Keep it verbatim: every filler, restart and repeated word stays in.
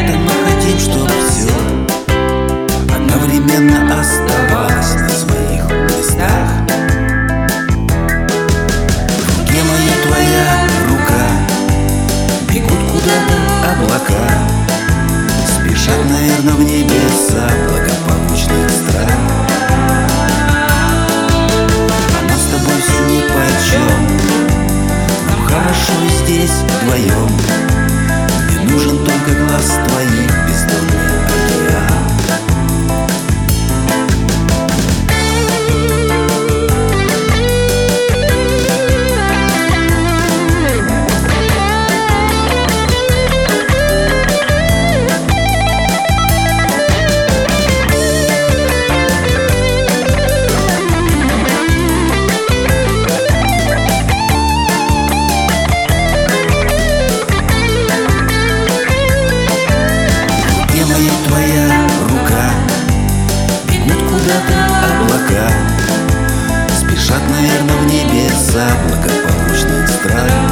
Это мы хотим, чтоб все одновременно оставалось на своих местах. В руке моя твоя рука, бегут куда-то облака, спешат, наверное, в небеса благополучных стран. А нам с тобой все нипочем, нам хорошо здесь вдвоем. Мне нужен только глаз твоих, бездонный океан. Твоя рука, бегут куда-то облака, спешат, наверное, в небеса благополучных стран.